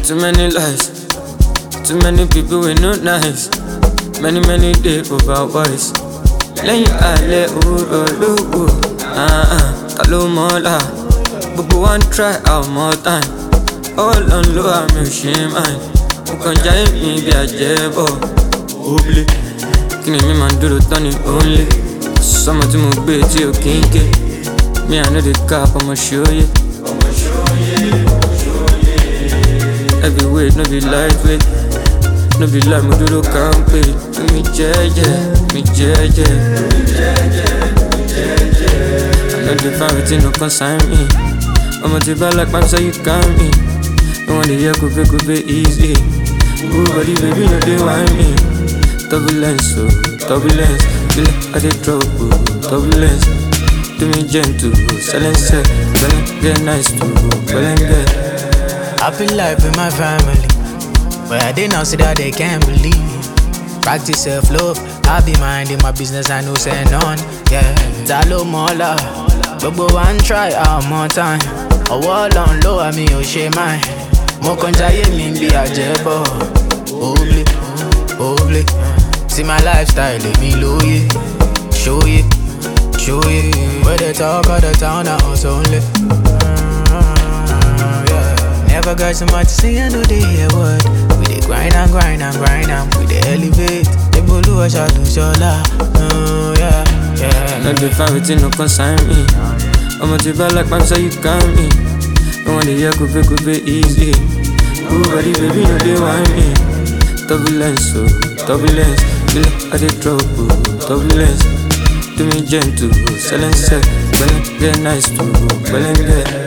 Too many lies, too many people we not nice. Many days without voice. Lẹ́yìn alẹ́ òwúrọ̀ lówó, ta ló mọ́lá? Gbogbo one try out more time. All on low àmì ò ṣe mind. Mo kàn jáyé mi bí àjẹbọ̀. Òbílẹ̀, kí ni mi máa ń dúró tán ní òǹlẹ̀? Sọ́mọ tí mo gbé tí ò kí ń ké. Me I know the cap, I'ma show you. Heavyweight, no be lightweight. No be like me do the campaign. Me jeje. I know the variety no consign me. I'ma take back like so you can me. No one the year could be easy. Ooh, body baby, no they want me. Turbulence, turbulence. Feel like I did trouble, turbulence. Do me gentle, silence, get nice too, get. Happy life with my family, but I didn't know see that they can't believe. Practice self-love, I be minding my business, I know say none. Yeah, Talo Mola, Gbogbo one try out more time. A wall on low, I mean, shame mine. Mo konjaye mi bi ajebo. Obli, see my lifestyle, let me low ye, show ye. Where they talk of the town, I also only. Yeah. Never got so much to say, I know they hear what. We dey grind and we dey elevate. They bolu a shot to shola. Yeah. Not the variety no consign me. I'ma take back like so you can me. No one the year could be easy. Ooh, body baby, no they want me. Turbulence, feel like I did trouble, turbulence. Do me gentle, silence, get nice too, get.